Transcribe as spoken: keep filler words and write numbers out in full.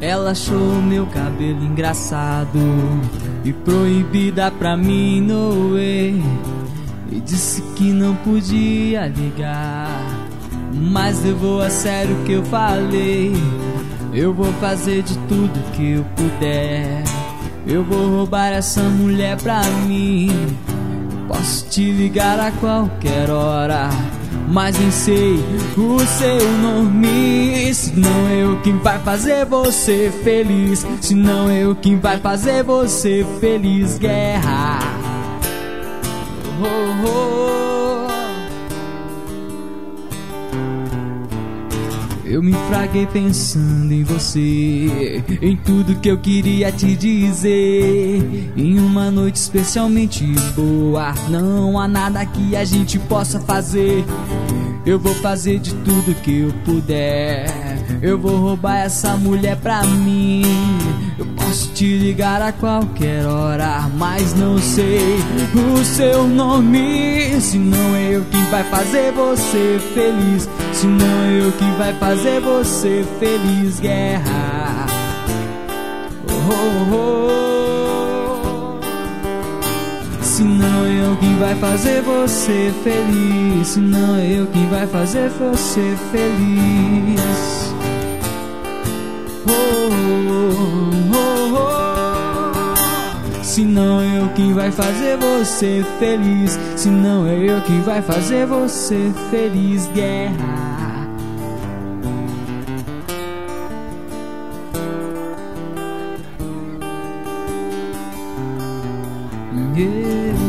Ela achou meu cabelo engraçado e proibida pra mim, no way. E disse que não podia ligar, mas levou a sério o que eu falei. Eu vou fazer de tudo que eu puder, eu vou roubar essa mulher pra mim. Posso te ligar a qualquer hora, mas nem sei o seu nome. Senão eu quem vai fazer você feliz, senão eu quem vai fazer você feliz. Guerra. Oh, oh. Eu me fraguei pensando em você, em tudo que eu queria te dizer. Em uma noite especialmente boa, não há nada que a gente possa fazer. Eu vou fazer de tudo que eu puder, eu vou roubar essa mulher pra mim. Eu posso te ligar a qualquer hora, mas não sei o seu nome. Senão eu quem vai fazer você feliz, senão eu quem vai fazer você feliz. Guerra. Oh, oh, oh. Senão eu quem vai fazer você feliz, senão eu quem vai fazer você feliz. Oh, oh, oh. Senão eu quem vai fazer você feliz, senão é eu quem vai fazer você feliz. Guerra. Yeah.